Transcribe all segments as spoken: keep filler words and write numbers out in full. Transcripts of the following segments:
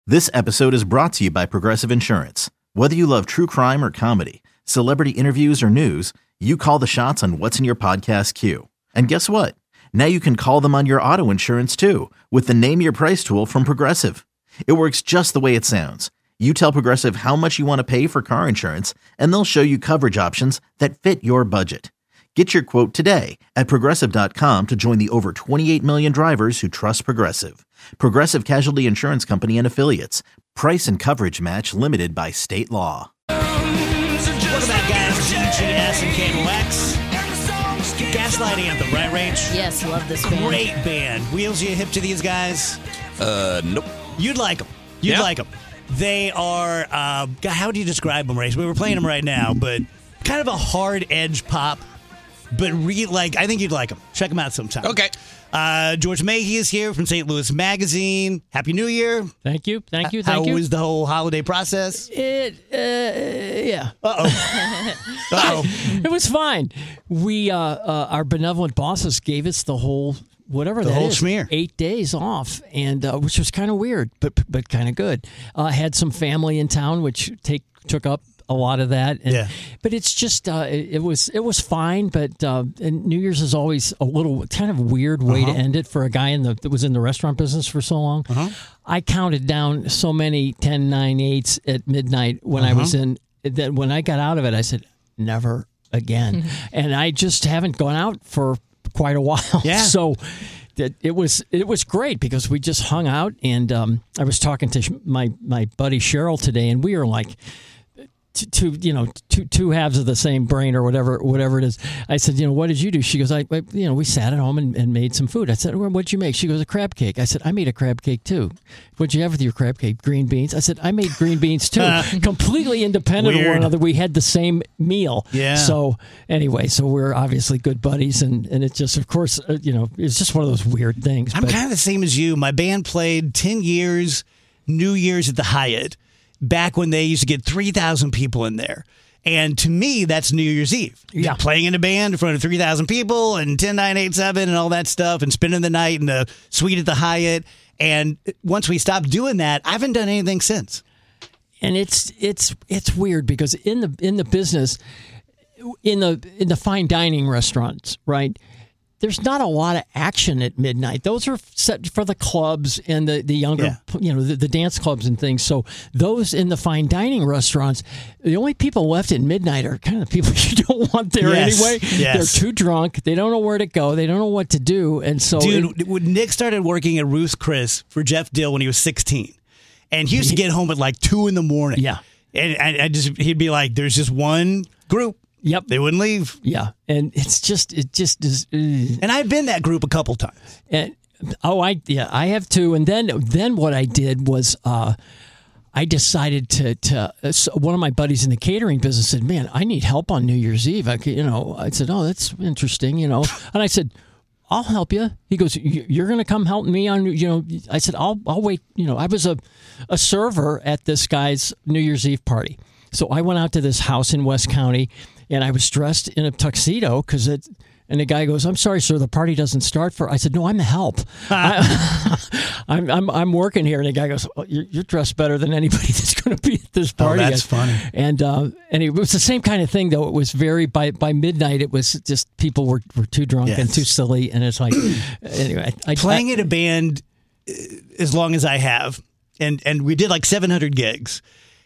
This episode is brought to you by Progressive Insurance. Whether you love true crime or comedy, celebrity interviews or news, you call the shots on what's in your podcast queue. And guess what? Now you can call them on your auto insurance too with the Name Your Price tool from Progressive. It works just the way it sounds. You tell Progressive how much you want to pay for car insurance, and they'll show you coverage options that fit your budget. Get your quote today at Progressive dot com to join the over twenty-eight million drivers who trust Progressive. Progressive Casualty Insurance Company and Affiliates. Price and coverage match limited by state law. Welcome back, guys. G G S and Cable X. Gaslight Anthem, right, Rach? Yes, love this band. Great band. Wheels, you hip to these guys? Uh, nope. You'd like them. You'd Yeah. like them. They are, uh, God, how do you describe them, Rach? We were playing them right now, but kind of a hard edge pop. But re- like, I think you'd like them. Check them out sometime. Okay. Uh, George Mayhe is here from Saint Louis Magazine. Happy New Year. Thank you. Thank you. How Thank you. was the whole holiday process? It, uh, yeah. Uh-oh. Uh-oh. It was fine. We, uh, uh, our benevolent bosses gave us the whole, whatever The that whole is, schmear. eight days off, and uh, which was kind of weird, but but kind of good. Uh, had some family in town, which take took up a lot of that. And, Yeah. But it's just uh, it, it was it was fine. But uh, and New Year's is always a little kind of weird way Uh-huh. to end it for a guy in the that was in the restaurant business for so long. Uh-huh. I counted down so many ten, nine, eights at midnight when I was in that when I got out of it, I said never again, and I just haven't gone out for quite a while. Yeah. So. That it was it was great because we just hung out, and um, I was talking to sh- my my buddy Cheryl today, and we were like t- two you know two two halves of the same brain or whatever whatever it is. I said, you know, what did you do? She goes, I, I you know we sat at home and, and made some food. I said, well, what'd you make? She goes, a crab cake. I said, I made a crab cake too. What'd you have with your crab cake? Green beans. I said, I made green beans too. Completely independent Weird. of one another. We had the same meal. Yeah. So anyway, so we're obviously good buddies, and and it just of course uh, you know it's just one of those weird things. I'm but- kind of the same as you. My band played ten years, New Year's at the Hyatt, back when they used to get three thousand people in there. And to me, that's New Year's Eve. Yeah. Playing in a band in front of three thousand people and ten, nine, eight, seven and all that stuff and spending the night in the suite at the Hyatt. And once we stopped doing that, I haven't done anything since. And it's it's it's weird because in the in the business, in the in the fine dining restaurants, right? There's not a lot of action at midnight. Those are set for the clubs and the, the younger, Yeah. you know, the, the dance clubs and things. So those in the fine dining restaurants, the only people left at midnight are kind of the people you don't want there Yes. anyway. Yes. They're too drunk. They don't know where to go. They don't know what to do. And so, Dude, it- when Nick started working at Ruth's Chris for Jeff Dill when he was sixteen, and he used to get home at like two in the morning. Yeah. And I, I just he'd be like, "There's just one group. yep, They wouldn't leave." yeah, and it's just it just is. Uh, And I've been that group a couple times. And oh, I yeah, I have too. And then then what I did was uh, I decided to to uh, so one of my buddies in the catering business said, "Man, I need help on New Year's Eve." I could, you know, I said, "Oh, that's interesting," you know, and I said, "I'll help you." He goes, "You- "You're going to come help me on," you know. I said, "I'll I'll wait." You know, I was a a server at this guy's New Year's Eve party, so I went out to this house in West County, and I was dressed in a tuxedo because it. And the guy goes, "I'm sorry, sir, the party doesn't start for." I said, "No, I'm the help. I, I'm, I'm I'm working here." And the guy goes, oh, you're, "You're dressed better than anybody that's going to be at this party." that's funny. And uh, and it was the same kind of thing, though. It was very by by midnight. It was just people were, were too drunk and Yes. too silly, and it's like anyway. I, Playing I, in a band uh, as long as I have, and and we did like seven hundred gigs.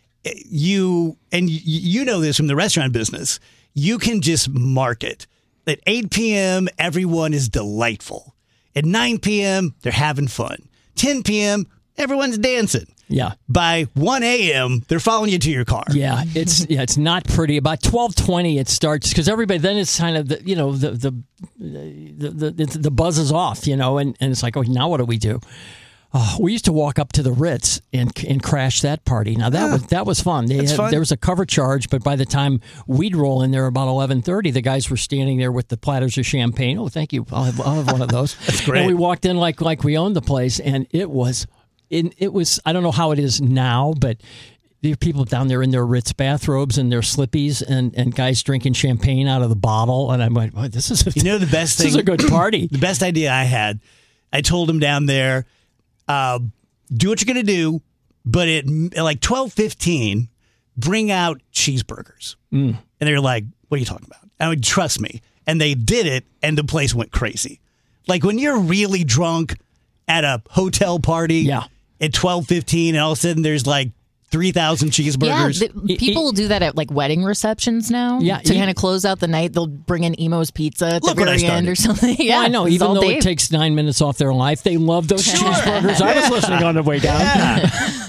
You and you, you know this from the restaurant business. You can just market. At eight p.m., everyone is delightful. At nine p.m., they're having fun. ten p.m., everyone's dancing. yeah. By one a.m., they're following you to your car. Yeah, it's yeah, it's not pretty. About twelve twenty, it starts because everybody then it's kind of the you know the the the the, the buzz is off, you know, and, and it's like, oh, now what do we do? Oh, we used to walk up to the Ritz and and crash that party. Now that Yeah. was that was fun. They That's had, fun. There was a cover charge, but by the time we'd roll in there about eleven thirty, the guys were standing there with the platters of champagne. Oh, thank you. I'll have, I'll have one of those. That's great. And we walked in like like we owned the place, and it was it, it was I don't know how it is now, but there are people down there in their Ritz bathrobes and their slippies, and, and guys drinking champagne out of the bottle. And I'm like, well, this is a, You know the best this thing? is a good party. The best idea I had, I told him down there, uh, do what you're going to do, but at like twelve fifteen, bring out cheeseburgers. Mm. And they're like, what are you talking about? I would trust me. And they did it, and the place went crazy. Like when you're really drunk at a hotel party yeah. at twelve fifteen, and all of a sudden there's like three thousand cheeseburgers. Yeah, the, people it, will do that at like wedding receptions now. Yeah, to it, kind of close out the night, they'll bring in Emo's Pizza at Look the very end or something. Yeah, well, I know. Even though Dave. it takes nine minutes off their life, they love those Sure. cheeseburgers. I was listening on the way down. Yeah.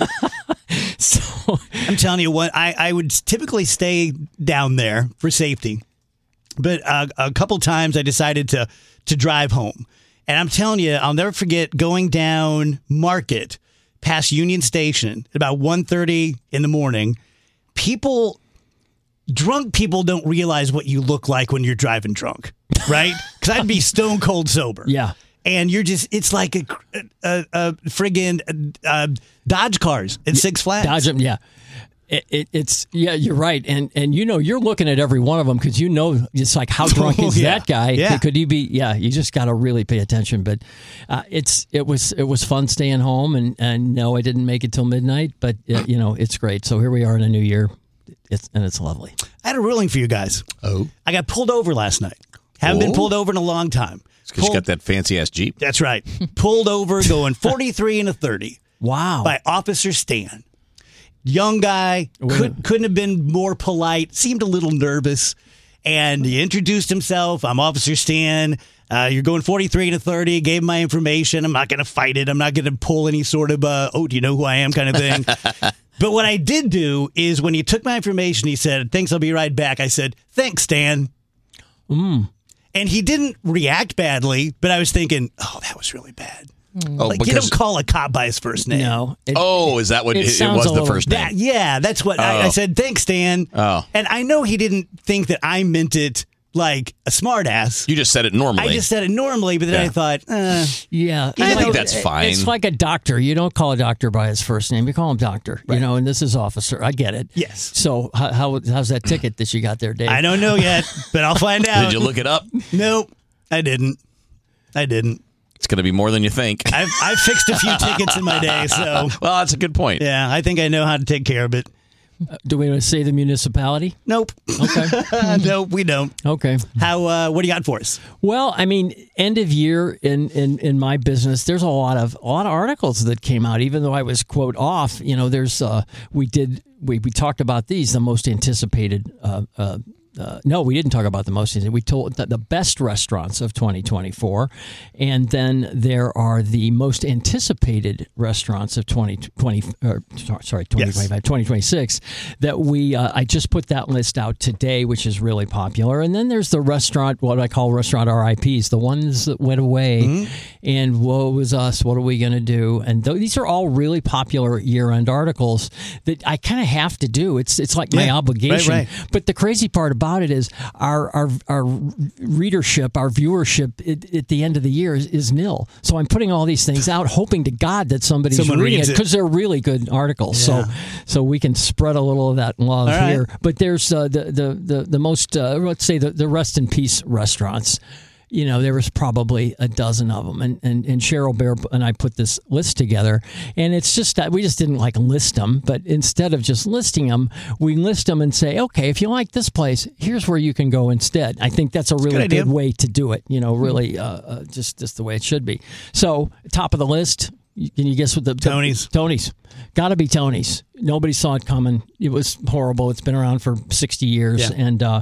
so I'm telling you what, I, I would typically stay down there for safety. But uh, a couple times I decided to to drive home. And I'm telling you, I'll never forget going down Market past Union Station at about one thirty in the morning. People, drunk people don't realize what you look like when you're driving drunk, right? Because I'd be stone cold sober. Yeah. And you're just, it's like a, a, a friggin' uh, Dodge cars at Six Flags. Dodge them, yeah. It, it, it's yeah, you're right, and and you know you're looking at every one of them because you know it's like how drunk is yeah. that guy? Yeah. Could he be? Yeah, you just got to really pay attention. But uh, it's it was it was fun staying home, and and no, I didn't make it till midnight, but uh, you know it's great. So here we are in a new year, it's and it's lovely. I had a ruling for you guys. Oh, I got pulled over last night. Haven't oh. been pulled over in a long time. It's because you got that fancy ass Jeep. That's right. Pulled over going forty-three and a thirty. Wow. By Officer Stan. Young guy, could, couldn't have been more polite, seemed a little nervous, and he introduced himself. I'm Officer Stan. Uh, you're going forty-three to thirty, gave my information. I'm not going to fight it. I'm not going to pull any sort of, uh, oh, do you know who I am kind of thing. But what I did do is when he took my information, he said, thanks, I'll be right back. I said, thanks, Stan. Mm. And he didn't react badly, but I was thinking, oh, that was really bad. Oh, like, because, you don't call a cop by his first name. No. It, oh, is that what it, it, it, it was? The little, first name. That, yeah, that's what I, I said. Thanks, Stan. Oh, and I know he didn't think that I meant it like a smartass. You just said it normally. I just said it normally, but then Yeah. I thought, uh, yeah, I You think know, that's it- fine. It's like a doctor. You don't call a doctor by his first name. You call him doctor. You know, and this is officer. I get it. yes. So how, how how's that ticket that you got there, Dave? I don't know yet, but I'll find out. Did you look it up? Nope, I didn't. I didn't. It's going to be more than you think. I've, I've fixed a few tickets in my day, so Well, that's a good point. yeah, I think I know how to take care of it. Uh, do we want to say the municipality? Nope. Okay. Nope, we don't. Okay. How? Uh, what do you got for us? Well, I mean, end of year in, in, in my business, there's a lot of a lot of articles that came out. Even though I was quote off, you know, there's uh, we did we, we talked about these the most anticipated. Uh, uh, Uh, no, we didn't talk about the most. We told the, the best restaurants of twenty twenty-four, and then there are the most anticipated restaurants of twenty twenty. Or, sorry, twenty twenty-five, yes. twenty twenty-six. That we, uh, I just put that list out today, which is really popular. And then there's the restaurant, what I call restaurant R I Ps, the ones that went away. Mm-hmm. And woe was us. What are we going to do? And th- these are all really popular year-end articles that I kind of have to do. It's it's like my yeah, obligation. Right, right. But the crazy part about About it is our our our readership, our viewership at, at the end of the year is, is nil. So I'm putting all these things out, hoping to God that somebody's Someone reading reads it because they're really good articles. Yeah. So so we can spread a little of that love All right. here. But there's uh, the the the the most uh, let's say the the rest in peace restaurants. You know, there was probably a dozen of them. And, and, and Cheryl Bear and I put this list together. And it's just that we just didn't like list them. But instead of just listing them, we list them and say, okay, if you like this place, here's where you can go instead. I think that's a really good good way to do it. You know, really uh, uh, just, just the way it should be. So, top of the list. Can you guess what the... Tony's. The, Tony's. Got to be Tony's. Nobody saw it coming. It was horrible. It's been around for sixty years. Yeah. And... uh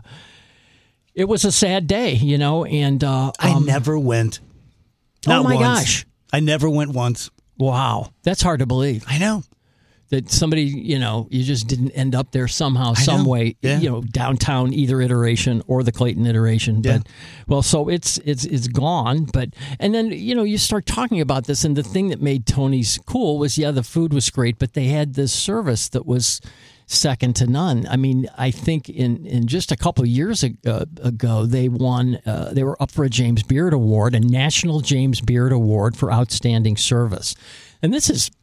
It was a sad day, you know, and uh, I um, never went. Oh Not my once. gosh! I never went once. Wow, that's hard to believe. I know that somebody, you know, you just didn't end up there somehow, I some know. way, Yeah. you know, downtown either iteration or the Clayton iteration. Yeah. But well, so it's it's it's gone. But and then you know you start talking about this, and the thing that made Tony's cool was yeah, the food was great, but they had this service that was second to none. I mean, I think in, in just a couple of years ago, ago they won, uh, they were up for a James Beard Award, a National James Beard Award for Outstanding Service. And this is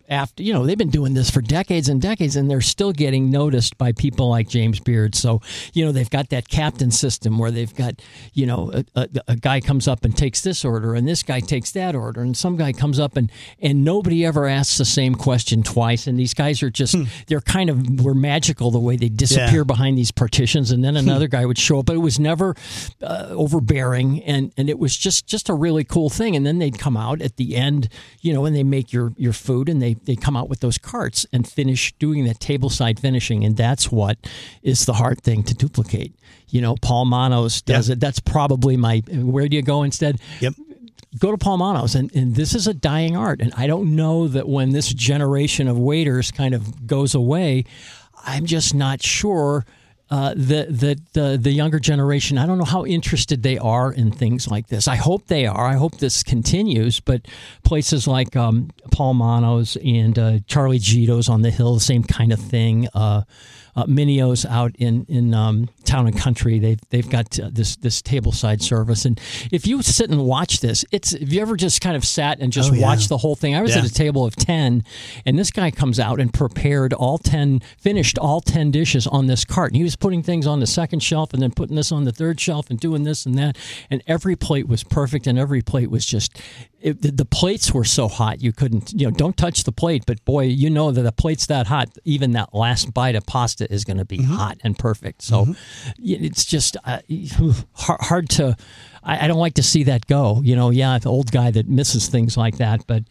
after, you know, they've been doing this for decades and decades, and they're still getting noticed by people like James Beard. So, you know, they've got that captain system where they've got, you know, a, a, a guy comes up and takes this order, and this guy takes that order, and some guy comes up and, and nobody ever asks the same question twice. And these guys are just, hmm. they're kind of, were magical the way they disappear yeah. behind these partitions, and then another guy would show up, but it was never uh, overbearing, and, and it was just, just a really cool thing. And then they'd come out at the end, you know, and they make your, your food, and they, they come out with those carts and finish doing that tableside finishing. And that's what is the hard thing to duplicate. You know, Paul Manos does yep. it. That's probably my, where do you go instead? Yep. Go to Paul Manos, and, and this is a dying art. And I don't know that when this generation of waiters kind of goes away, I'm just not sure uh, that that the, the younger generation, I don't know how interested they are in things like this. I hope they are. I hope this continues. But places like um, Paul Manos and uh, Charlie Gito's on the Hill, the same kind of thing. Uh, uh, Minio's out in in um, Town and Country, they've they've got uh, this this tableside service. And if you sit and watch this, it's have you ever just kind of sat and just oh, yeah. watched the whole thing? I was yeah. at a table of ten, and this guy comes out and prepared all ten, finished all ten dishes on this cart. And he was putting things on the second shelf and then putting this on the third shelf and doing this and that. And every plate was perfect, and every plate was just, it, the, the plates were so hot you couldn't, you know, don't touch the plate. But boy, you know that a plate's that hot, even that last bite of pasta is going to be mm-hmm. hot and perfect. So mm-hmm. it's just uh, hard, hard to, I, I don't like to see that go. You know, yeah, the old guy that misses things like that, but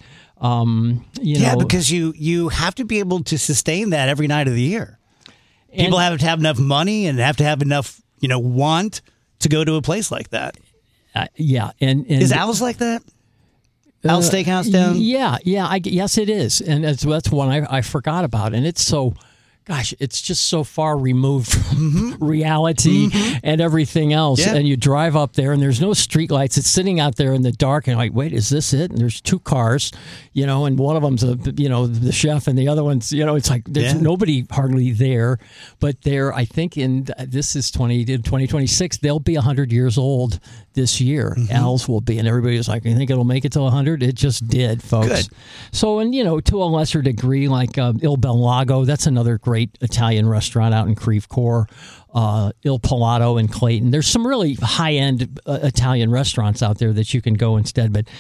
um, you yeah, know, because you you have to be able to sustain that every night of the year. People and, have to have enough money and have to have enough, you know, want to go to a place like that. Uh, yeah, and, and is Al's like that? Al's uh, Steakhouse down? Yeah, yeah, I, yes, it is, and that's, that's one I, I forgot about, and it's so. Gosh, it's just so far removed from mm-hmm. reality mm-hmm. and everything else. Yeah. And you drive up there, and there's no street lights. It's sitting out there in the dark, and like, wait, is this it? And there's two cars, you know, and one of them's a, you know, the chef, and the other one's, you know, it's like there's yeah. nobody hardly there. But they're, I think, in this is twenty twenty twenty-six, they'll be one hundred years old this year. Mm-hmm. Al's will be, and everybody was like, you think it'll make it till one hundred? It just did, folks. Good. So, and you know, to a lesser degree, like uh, Il Bel Lago, that's another great Italian restaurant out in Creve Coeur, uh, Il Palato in Clayton. There's some really high-end uh, Italian restaurants out there that you can go instead, but,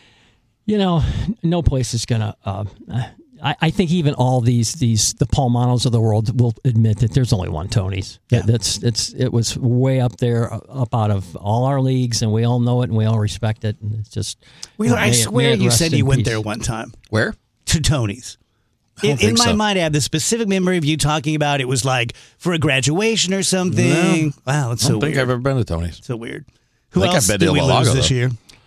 you know, no place is going to... Uh, I, I think even all these, these the Paul Manos of the world will admit that there's only one Tony's. Yeah. That's it's It was way up there, up out of all our leagues, and we all know it, and we all respect it, and it's just... Well, I may, swear may you said you went peace. there one time. Where? To Tony's. In, in my so. mind, I have this specific memory of you talking about it was like for a graduation or something. No. Wow, that's so I don't think weird. I've ever been to Tony's. So weird. Who I think else I've been did to we El lose Lago, this though. year?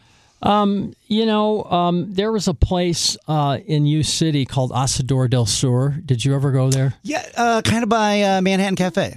Um, you know, um, there was a place uh, in U City called Asador del Sur. Did you ever go there? Yeah, uh, kind of by uh, Manhattan Cafe.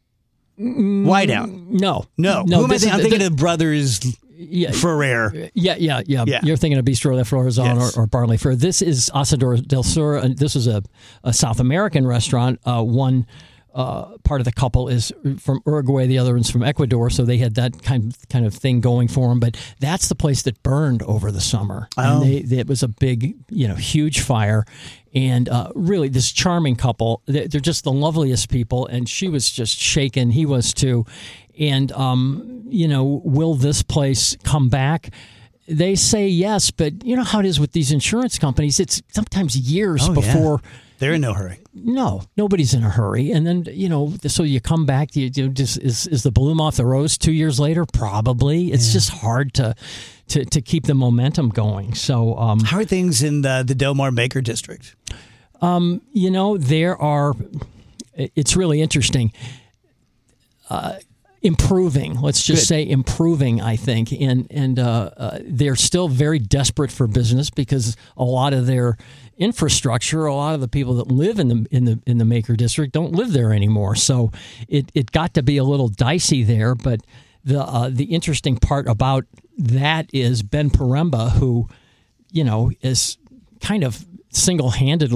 Mm, Whiteout. No. No. no Who am I this thinking? is- I'm thinking th- of Brothers yeah, Ferrer. Yeah, yeah, yeah, Yeah. You're thinking of Bistro de Florazon Yes. or, or Barley Fair. This is Asador del Sur, and this is a, a South American restaurant. Uh, one uh, part of the couple is from Uruguay, the other one's from Ecuador, so they had that kind of, kind of thing going for them. But that's the place that burned over the summer. Oh. And they, they, it was a big, you know, huge fire. And uh, really, this charming couple, they're just the loveliest people. And she was just shaken. He was too. And, um, you know, will this place come back? They say yes, but you know how it is with these insurance companies. It's sometimes years Oh, yeah. before. They're in no hurry. No, nobody's in a hurry. And then, you know, so you come back, you, you just, is, is the bloom off the rose two years later? Probably. It's Yeah. just hard to, to, to keep the momentum going. So, um, How are things in the, the Del Mar Baker district? Um, you know, there are, it's really interesting. Uh, improving, let's just Good. say improving, I think. And, and uh, uh, they're still very desperate for business because a lot of their infrastructure, a lot of the people that live in the in the in the Maker district don't live there anymore. So it, it got to be a little dicey there. But the uh, the interesting part about that is Ben Poremba, who, you know, is kind of single-handedly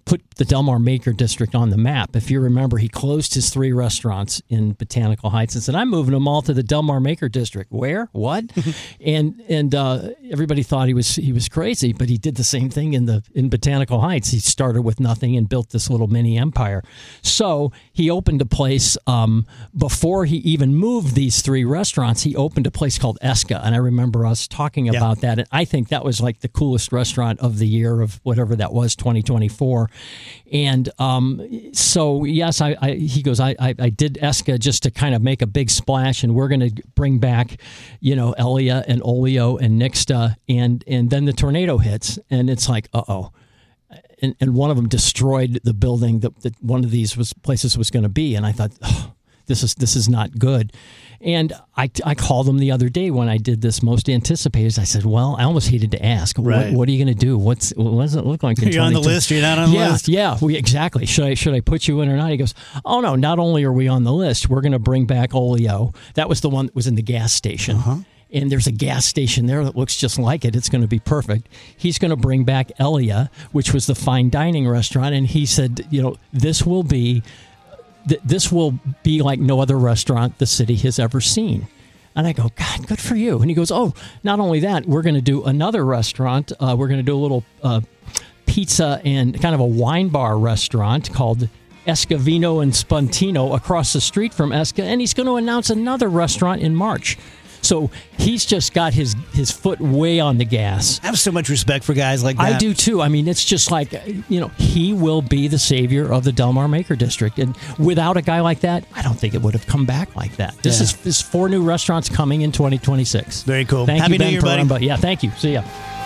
put the Del Mar Maker District on the map. If you remember, he closed his three restaurants in Botanical Heights and said, I'm moving them all to the Del Mar Maker District. Where? What? and and uh, everybody thought he was he was crazy, but he did the same thing in the in Botanical Heights. He started with nothing and built this little mini empire. So he opened a place um, before he even moved these three restaurants. He opened a place called Esca, and I remember us talking Yeah. about that. And I think that was like the coolest restaurant of the year of whatever that was, twenty twenty-four. And um, so, yes, I, I he goes, I, I, I did Esca just to kind of make a big splash, and we're going to bring back, you know, Elia and Olio and Nixta, and and then the tornado hits, and it's like, uh oh. And, and one of them destroyed the building that, that one of these was places was going to be, and I thought, oh, this is this is not good. And I, I called him the other day when I did this most anticipated. I said, well, I almost hated to ask. Right. What, what are you going to do? What's what does it look like? In You're on the twenty-two? list. You're not on the yeah, list. Yeah, we, exactly. Should I should I put you in or not? He goes, oh no. Not only are we on the list, we're going to bring back Olio. That was the one that was in the gas station. Uh-huh. And there's a gas station there that looks just like it. It's going to be perfect. He's going to bring back Elia, which was the fine dining restaurant. And he said, you know, this will be, th- this will be like no other restaurant the city has ever seen. And I go, God, good for you. And he goes, oh, not only that, we're going to do another restaurant. Uh, we're going to do a little uh, pizza and kind of a wine bar restaurant called Esca Vino and Spuntino across the street from Esca. And he's going to announce another restaurant in March. So he's just got his, his foot way on the gas. I have so much respect for guys like that. I do too. I mean, it's just like, you know, he will be the savior of the Del Mar Maker District. And without a guy like that, I don't think it would have come back like that. This Yeah. is this four new restaurants coming in twenty twenty-six. Very cool. Thank Happy you, New Ben Year, buddy. Perrumba. Yeah, thank you. See ya.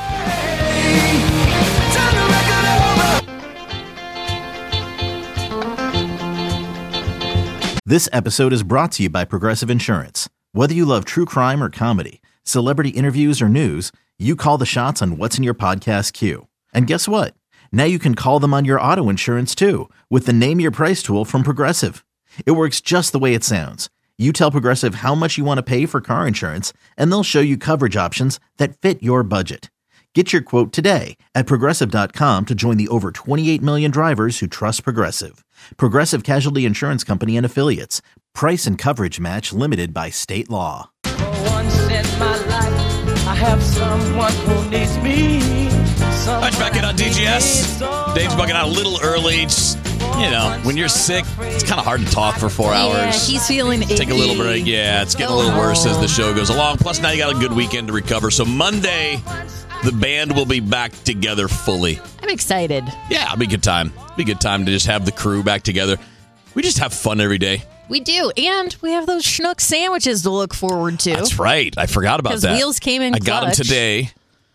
This episode is brought to you by Progressive Insurance. Whether you love true crime or comedy, celebrity interviews or news, you call the shots on what's in your podcast queue. And guess what? Now you can call them on your auto insurance too with the Name Your Price tool from Progressive. It works just the way it sounds. You tell Progressive how much you want to pay for car insurance, and they'll show you coverage options that fit your budget. Get your quote today at Progressive dot com to join the over twenty-eight million drivers who trust Progressive. Progressive Casualty Insurance Company and Affiliates. Price and coverage match limited by state law. For once in my life, I have someone who needs me. Touch back in on D G S. Dave's bugging out a little early. Just, you know, when you're sick, it's kind of hard to talk for four hours. Yeah, he's feeling achy. Take a little break. Yeah, it's getting a little worse as the show goes along. Plus, now you got a good weekend to recover. So Monday, the band will be back together fully. I'm excited. Yeah, it'll be a good time. It'll be a good time to just have the crew back together. We just have fun every day. We do. And we have those Schnook sandwiches to look forward to. That's right. I forgot about 'Cause that. Wheels came in I got them clutch. today,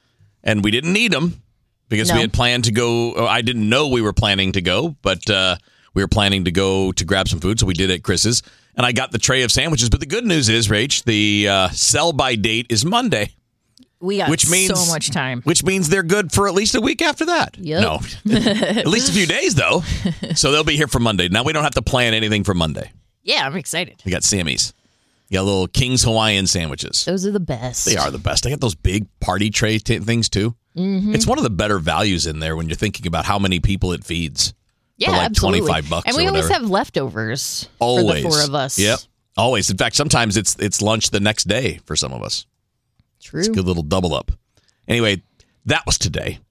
and we didn't need them because No. we had planned to go. oh, I didn't know we were planning to go, but uh, we were planning to go to grab some food, so we did at Chris's. And I got the tray of sandwiches. But the good news is, Rach, the uh, sell-by date is Monday. We got Which means so much time. Which means they're good for at least a week after that. Yep. No, at least a few days though. So they'll be here for Monday. Now we don't have to plan anything for Monday. Yeah, I'm excited. We got Sammy's. You got little King's Hawaiian sandwiches. Those are the best. They are the best. I got those big party tray t- things too. Mm-hmm. It's one of the better values in there when you're thinking about how many people it feeds. Yeah, for like absolutely. twenty-five bucks And or we always whatever. have leftovers Always. for the four of us. Yep. Always. In fact, sometimes it's it's lunch the next day for some of us. True. It's a good little double up. Anyway, that was today.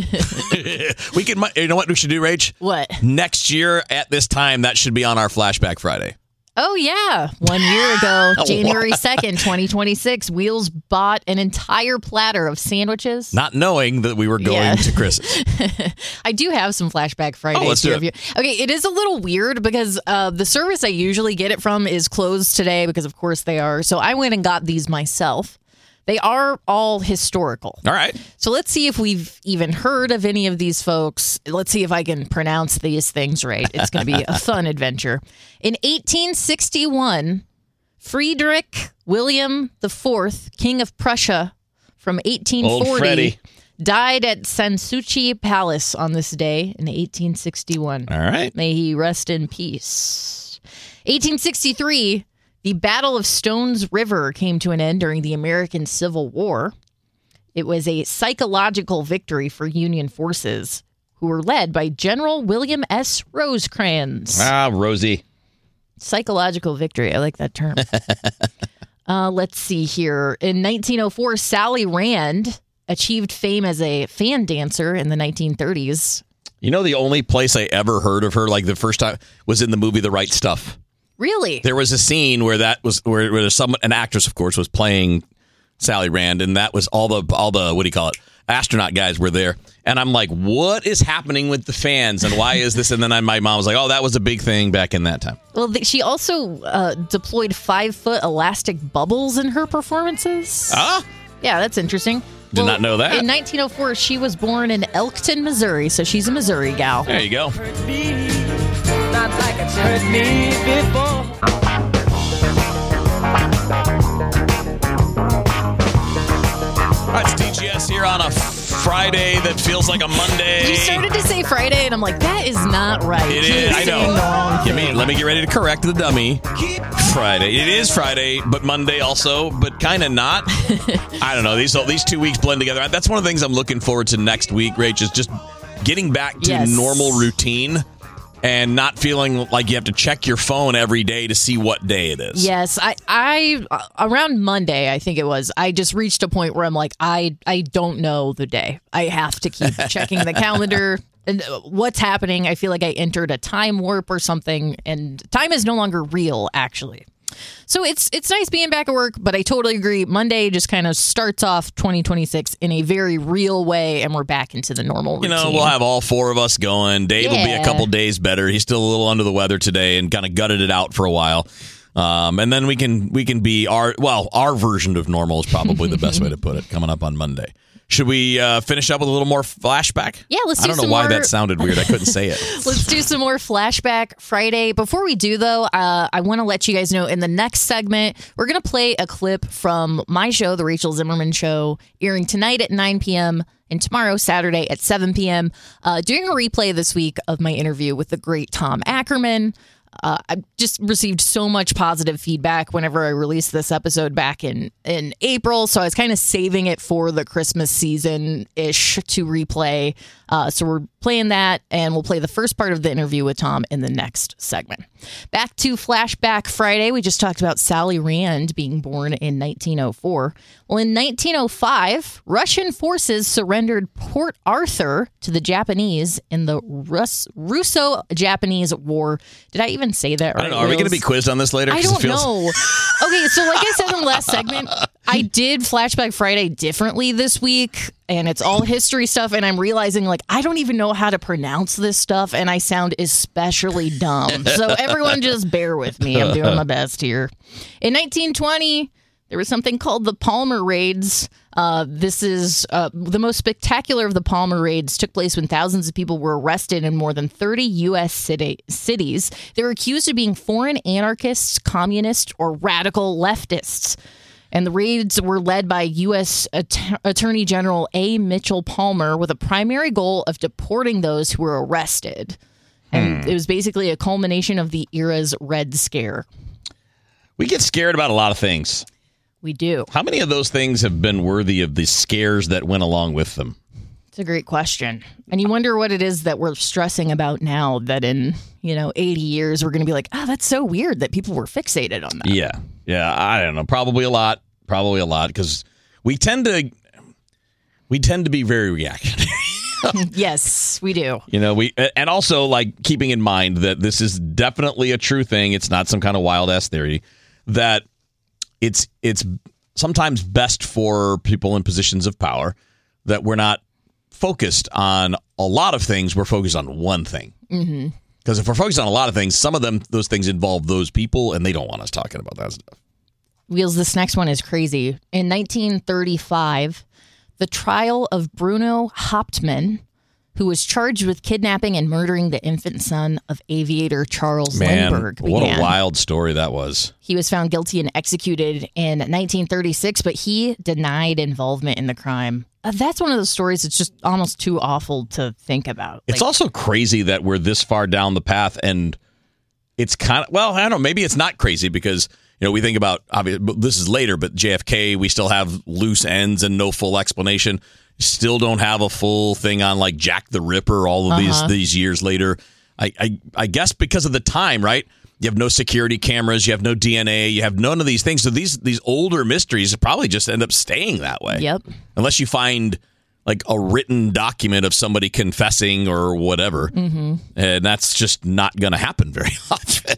we can. You know what we should do, Rach? What? Next year at this time, that should be on our Flashback Friday. Oh, yeah. One year ago, January second, twenty twenty-six, Wheels bought an entire platter of sandwiches. Not knowing that we were going Yeah. to Chris's. I do have some Flashback Fridays. Oh, let's do here it. if you- Okay, it is a little weird because uh, the service I usually get it from is closed today because, of course, they are. So I went and got these myself. They are all historical. All right. So let's see if we've even heard of any of these folks. Let's see if I can pronounce these things right. It's going to be a fun adventure. In eighteen sixty-one, Friedrich William the Fourth, King of Prussia from eighteen Old forty, Freddie. died at Sanssouci Palace on this day in eighteen sixty-one. All right. May he rest in peace. eighteen sixty-three, the Battle of Stones River came to an end during the American Civil War. It was a psychological victory for Union forces, who were led by General William S. Rosecrans. Ah, Rosie. Psychological victory. I like that term. uh, let's see here. In nineteen oh four, Sally Rand achieved fame as a fan dancer in the nineteen thirties. You know, the only place I ever heard of her, like the first time, was in the movie The Right Stuff. Really? There was a scene where that was where, where some an actress, of course, was playing Sally Rand, and that was all the all the what do you call it? Astronaut guys were there, and I'm like, what is happening with the fans, and why is this? And then I, my mom was like, oh, that was a big thing back in that time. Well, th- she also uh, deployed five foot elastic bubbles in her performances. Ah, Yeah, that's interesting. Did not know that. In nineteen oh four, she was born in Elkton, Missouri, so she's a Missouri gal. there you go. Hurt me, not like it's hurt me before. All right, it's D G S here on a Friday that feels like a Monday. You started to say Friday, and I'm like, that is not right. It He is. I saying know. the wrong Give me, thing. let me get ready to correct the dummy. Friday. It is Friday, but Monday also, but kind of not. I don't know. These these two weeks blend together. That's one of the things I'm looking forward to next week, Rach, is just getting back to Yes. normal routine and not feeling like you have to check your phone every day to see what day it is. Yes, I, I uh, around Monday, I think it was. I just reached a point where I'm like, I, I don't know the day. I have to keep checking the calendar and what's happening. I feel like I entered a time warp or something, and time is no longer real, actually. So it's it's nice being back at work, but I totally agree. Monday just kind of starts off twenty twenty-six in a very real way, and we're back into the normal routine. You know, we'll have all four of us going. Dave will be a Yeah. couple days better. He's still a little under the weather today and kind of gutted it out for a while. Um, and then we can we can be our well, our version of normal is probably the best way to put it. Coming up on Monday. Should we uh, finish up with a little more flashback? Yeah, let's I do don't know some why more- that sounded weird. I couldn't say it. Let's do some more Flashback Friday. Before we do, though, uh, I want to let you guys know in the next segment, we're going to play a clip from my show, The Rachel Zimmerman Show, airing tonight at nine p.m. and tomorrow, Saturday at seven p.m. Uh, doing a replay this week of my interview with the great Tom Ackerman. Uh, I just received so much positive feedback whenever I released this episode back in, in April. So I was kind of saving it for the Christmas season-ish to replay. Uh, so we're playing that, and we'll play the first part of the interview with Tom in the next segment. Back to Flashback Friday. We just talked about Sally Rand being born in nineteen oh four. Well, in nineteen oh five, Russian forces surrendered Port Arthur to the Japanese in the Rus- Russo-Japanese War. Did I even say that right? I don't know. Are we going to be quizzed on this later? I 'Cause don't it feels- know. Okay, so like I said in the last segment, I did Flashback Friday differently this week, and it's all history stuff, and I'm realizing, like, I don't even know how to pronounce this stuff, and I sound especially dumb. So everyone just bear with me. I'm doing my best here. In nineteen twenty, there was something called the Palmer Raids. Uh, this is uh, the most spectacular of the Palmer Raids. Took place when thousands of people were arrested in more than thirty U S city, cities. They were accused of being foreign anarchists, communists, or radical leftists. And the raids were led by U S Att- Attorney General A. Mitchell Palmer with a primary goal of deporting those who were arrested. And Hmm. it was basically a culmination of the era's Red Scare. We get scared about a lot of things. We do. How many of those things have been worthy of the scares that went along with them? It's a great question. And you wonder what it is that we're stressing about now that in, you know, eighty years, we're going to be like, oh, that's so weird that people were fixated on that. Yeah. Yeah. I don't know. Probably a lot. Probably a lot because we tend to we tend to be very reactionary. Yes, we do. You know, we and also like keeping in mind that this is definitely a true thing. It's not some kind of wild ass theory that it's it's sometimes best for people in positions of power that we're not focused on a lot of things. We're focused on one thing. Mm-hmm. Because if we're focused on a lot of things, some of them, those things involve those people, and they don't want us talking about that stuff. Wheels, this next one is crazy. In nineteen thirty-five, the trial of Bruno Hauptmann, who was charged with kidnapping and murdering the infant son of aviator Charles Man, Lindbergh, what began. a wild story that was. He was found guilty and executed in nineteen thirty-six, but he denied involvement in the crime. Uh, that's one of those stories that's just almost too awful to think about. It's Like, also crazy that we're this far down the path, and it's kind of, well, I don't know, maybe it's not crazy because, you know, we think about, obviously, this is later, but J F K, we still have loose ends and no full explanation. Still don't have a full thing on like Jack the Ripper all of these Uh-huh. these years later. I, I I guess because of the time, right? You have no security cameras, you have no D N A, you have none of these things. So these these older mysteries probably just end up staying that way. Yep. Unless you find like a written document of somebody confessing or whatever. Mm-hmm. And that's just not going to happen very often.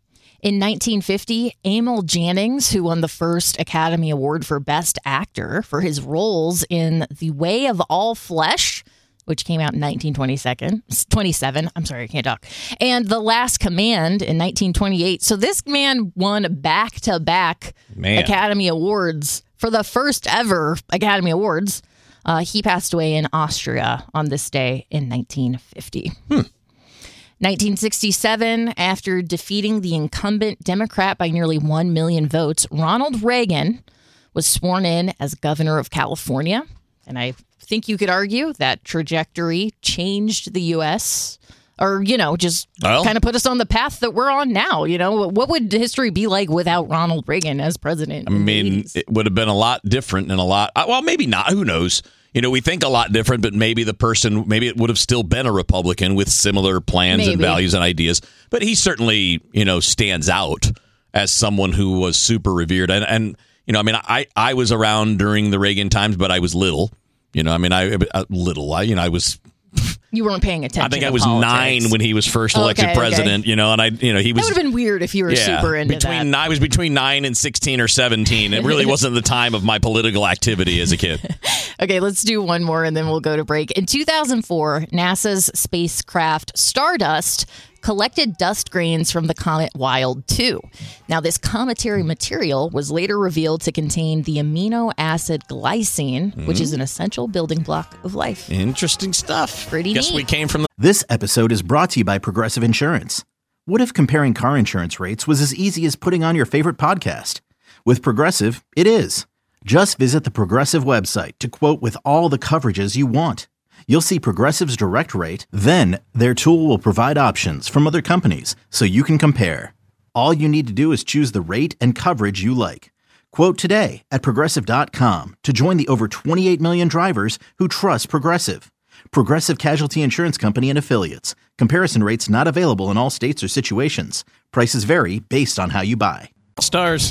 In nineteen fifty, Emil Jannings, who won the first Academy Award for Best Actor for his roles in The Way of All Flesh, which came out in nineteen twenty-seven. I'm sorry, I can't talk. And The Last Command in nineteen twenty-eight. So this man won back-to-back Man. Academy Awards for the first ever Academy Awards. Uh, he passed away in Austria on this day in nineteen fifty. Hmm. nineteen sixty-seven, after defeating the incumbent Democrat by nearly one million votes, Ronald Reagan was sworn in as governor of California. And I think you could argue that trajectory changed the U S or, you know, just Well. kind of put us on the path that we're on now. You know, what would history be like without Ronald Reagan as president? I mean, it would have been a lot different and a lot, well, maybe not. Who knows? You know, we think a lot different, but maybe the person, maybe it would have still been a Republican with similar plans and Maybe. values and ideas. But he certainly, you know, stands out as someone who was super revered. And, and you know, I mean, I, I was around during the Reagan times, but I was little. You know, I mean, I uh, little. I, you know, I was. You weren't paying attention. I think to I was politics. nine when he was first Oh, elected okay, okay. president. You know, and I, you know, he was. That would have been weird if you were super into between that. I was between nine and sixteen or seventeen. It really wasn't the time of my political activity as a kid. Okay, let's do one more and then we'll go to break. In two thousand four, NASA's spacecraft Stardust collected dust grains from the comet Wild two. Now, this cometary material was later revealed to contain the amino acid glycine, which is an essential building block of life. Interesting stuff. Pretty Guess neat. we came from the. This episode is brought to you by Progressive Insurance. What if comparing car insurance rates was as easy as putting on your favorite podcast? With Progressive, it is. Just visit the Progressive website to quote with all the coverages you want. You'll see Progressive's direct rate, then their tool will provide options from other companies so you can compare. All you need to do is choose the rate and coverage you like. Quote today at Progressive dot com to join the over twenty-eight million drivers who trust Progressive. Progressive Casualty Insurance Company and Affiliates. Comparison rates not available in all states or situations. Prices vary based on how you buy. Stars.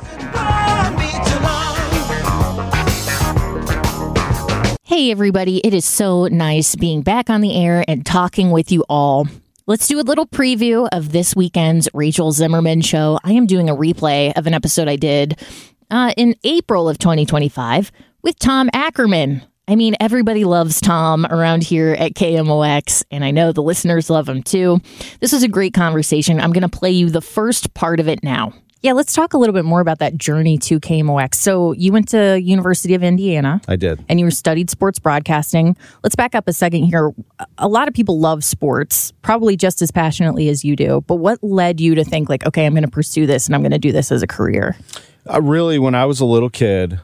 Hey, everybody. It is so nice being back on the air and talking with you all. Let's do a little preview of this weekend's Rachel Zimmerman show. I am doing a replay of an episode I did uh, in April of twenty twenty-five with Tom Ackerman. I mean, everybody loves Tom around here at K M O X, and I know the listeners love him too. This was a great conversation. I'm going to play you the first part of it now. Yeah, let's talk a little bit more about that journey to K M O X. So you went to University of Indiana. I did. And you studied sports broadcasting. Let's back up a second here. A lot of people love sports, probably just as passionately as you do. But what led you to think like, okay, I'm going to pursue this and I'm going to do this as a career? Uh, really, when I was a little kid,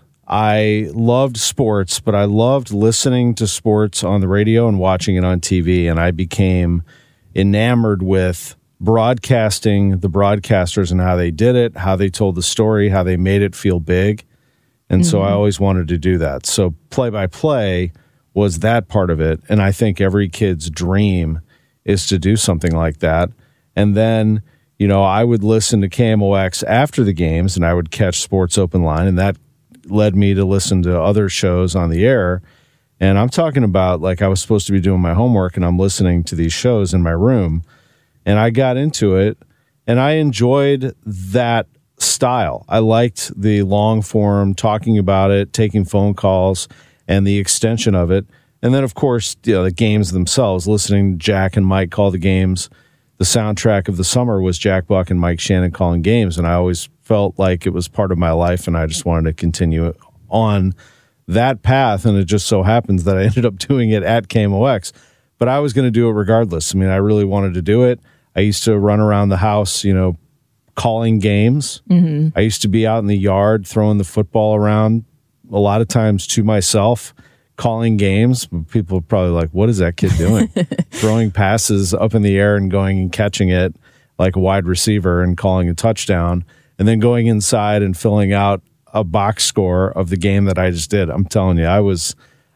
I loved sports, but I loved listening to sports on the radio and watching it on T V. And I became enamored with broadcasting the broadcasters and how they did it, how they told the story, how they made it feel big. And mm-hmm. so I always wanted to do that. So play-by-play was that part of it. And I think every kid's dream is to do something like that. And then, you know, I would listen to K M O X after the games and I would catch Sports Open Line, and that led me to listen to other shows on the air. And I'm talking about like I was supposed to be doing my homework and I'm listening to these shows in my room. And I got into it, and I enjoyed that style. I liked the long form, talking about it, taking phone calls, and the extension of it. And then, of course, you know, the games themselves, listening to Jack and Mike call the games. The soundtrack of the summer was Jack Buck and Mike Shannon calling games, and I always felt like it was part of my life, and I just wanted to continue on that path. And it just so happens that I ended up doing it at K M O X. But I was going to do it regardless. I mean, I really wanted to do it. I used to run around the house, you know, calling games. Mm-hmm. I used to be out in the yard throwing the football around, a lot of times to myself, calling games. People are probably like, what is that kid doing? Throwing passes up in the air and going and catching it like a wide receiver and calling a touchdown, and then going inside and filling out a box score of the game that I just did. I'm telling you, I was...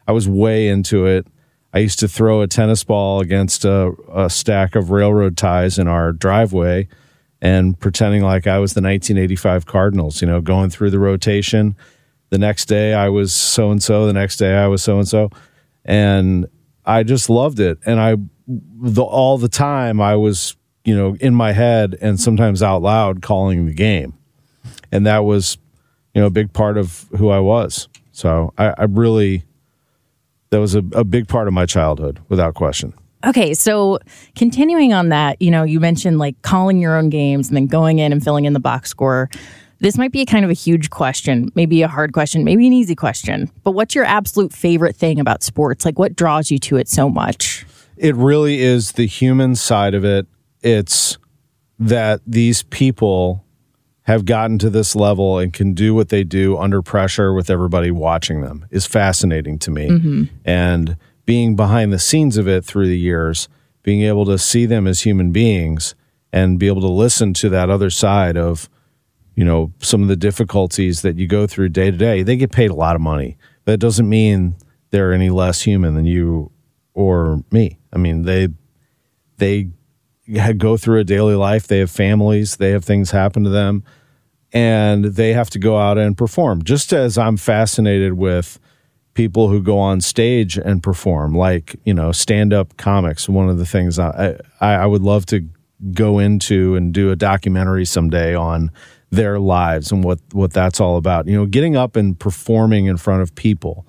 I was way into it. I used to throw a tennis ball against a, a stack of railroad ties in our driveway and pretending like I was the nineteen eighty-five Cardinals, you know, going through the rotation. The next day I was so-and-so. The next day I was so-and-so. And I just loved it. And I, the, all the time I was, you know, in my head and sometimes out loud calling the game. And that was, you know, a big part of who I was. So I, I really, that was a, a big part of my childhood, without question. Okay, so continuing on that, you know, you mentioned like calling your own games and then going in and filling in the box score. This might be a kind of a huge question, maybe a hard question, maybe an easy question. But what's your absolute favorite thing about sports? Like, what draws you to it so much? It really is the human side of it. It's that these people have gotten to this level and can do what they do under pressure with everybody watching them is fascinating to me. Mm-hmm. And being behind the scenes of it through the years, being able to see them as human beings and be able to listen to that other side of, you know, some of the difficulties that you go through day to day. They get paid a lot of money, but it doesn't mean they're any less human than you or me. I mean, they they go through a daily life. They have families. They have things happen to them, and they have to go out and perform. Just as I'm fascinated with people who go on stage and perform, like, you know, stand-up comics. One of the things I, I, I would love to go into and do a documentary someday on their lives and what, what that's all about. You know, getting up and performing in front of people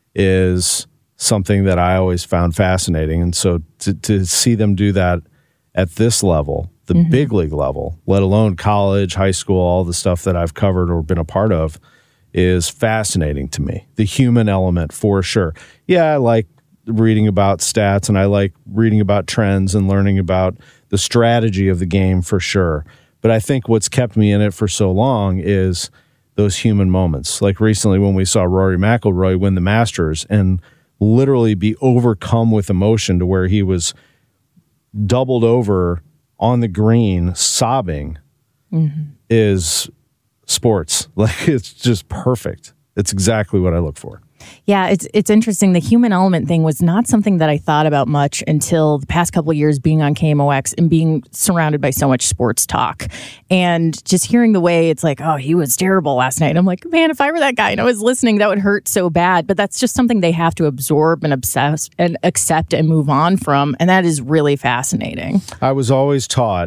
is something that I always found fascinating. And so to, to see them do that at this level, the mm-hmm. big league level, let alone college, high school, all the stuff that I've covered or been a part of, is fascinating to me. The human element, for sure. Yeah, I like reading about stats and I like reading about trends and learning about the strategy of the game, for sure. But I think what's kept me in it for so long is those human moments. Like recently when we saw Rory McIlroy win the Masters and literally be overcome with emotion to where he was doubled over on the green sobbing mm-hmm. is sports. Like, it's just perfect. It's exactly what I look for. Yeah, it's it's interesting. The human element thing was not something that I thought about much until the past couple of years being on K M O X and being surrounded by so much sports talk. And just hearing the way it's like, oh, he was terrible last night. And I'm like, man, if I were that guy and I was listening, that would hurt so bad. But that's just something they have to absorb and obsess and accept and move on from. And that is really fascinating. I was always taught,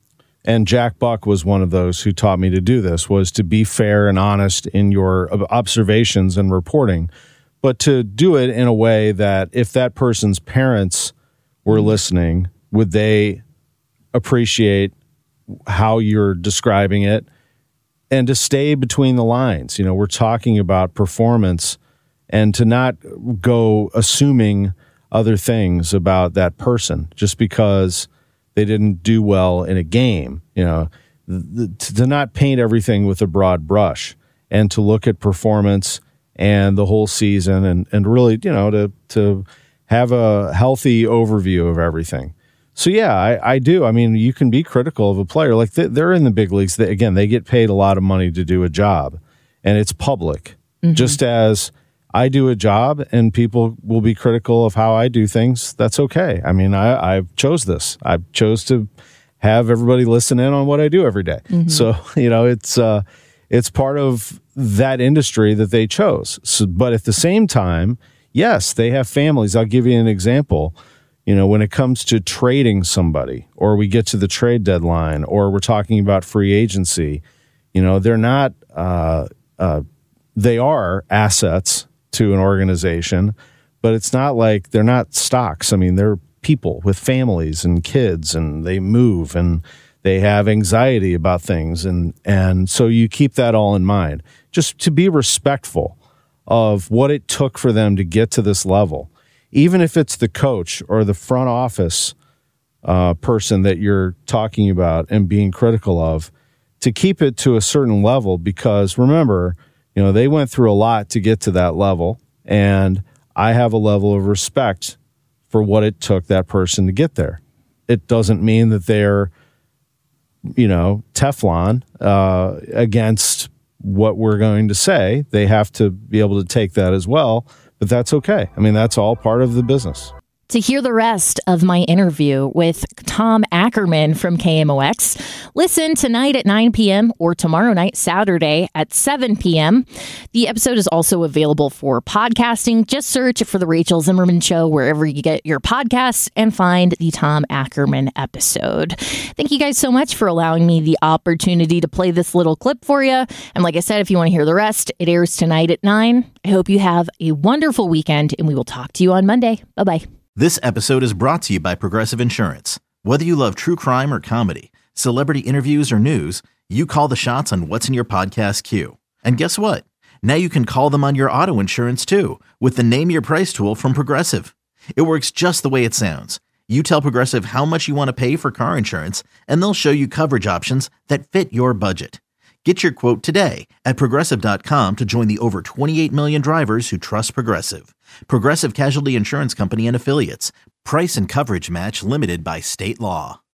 and Jack Buck was one of those who taught me to do this, was to be fair and honest in your observations and reporting, but to do it in a way that if that person's parents were listening, would they appreciate how you're describing it, and to stay between the lines. You know, we're talking about performance, and to not go assuming other things about that person just because they didn't do well in a game. You know, the, to not paint everything with a broad brush, and to look at performance and the whole season, and, and really, you know, to to have a healthy overview of everything. So, yeah, I, I do. I mean, you can be critical of a player. Like, they, they're in the big leagues. They, again, they get paid a lot of money to do a job, and it's public. Mm-hmm. Just as I do a job and people will be critical of how I do things, that's okay. I mean, I, I chose this. I chose to have everybody listen in on what I do every day. Mm-hmm. So, you know, it's uh, it's part of that industry that they chose. So, but at the same time, yes, they have families. I'll give you an example. You know, when it comes to trading somebody, or we get to the trade deadline, or we're talking about free agency, you know, they're not, uh, uh, they are assets to an organization, but it's not like they're not stocks. I mean, they're people with families and kids, and they move and they have anxiety about things. And, and so you keep that all in mind, just to be respectful of what it took for them to get to this level. Even if it's the coach or the front office uh, person that you're talking about and being critical of, to keep it to a certain level, because remember, you know, they went through a lot to get to that level, and I have a level of respect for what it took that person to get there. It doesn't mean that they're, you know, Teflon uh, against what we're going to say. They have to be able to take that as well. but that's okay. I mean, that's all part of the business. To hear the rest of my interview with Tom Ackerman from K M O X, listen tonight at nine p.m. or tomorrow night, Saturday at seven p.m. The episode is also available for podcasting. Just search for The Rachel Zimmerman Show wherever you get your podcasts and find the Tom Ackerman episode. Thank you guys so much for allowing me the opportunity to play this little clip for you. And like I said, if you want to hear the rest, it airs tonight at nine. I hope you have a wonderful weekend, and we will talk to you on Monday. Bye-bye. This episode is brought to you by Progressive Insurance. Whether you love true crime or comedy, celebrity interviews or news, you call the shots on what's in your podcast queue. And guess what? Now you can call them on your auto insurance too with the Name Your Price tool from Progressive. It works just the way it sounds. You tell Progressive how much you want to pay for car insurance, and they'll show you coverage options that fit your budget. Get your quote today at Progressive dot com to join the over twenty-eight million drivers who trust Progressive. Progressive Casualty Insurance Company and Affiliates. Price and coverage match limited by state law.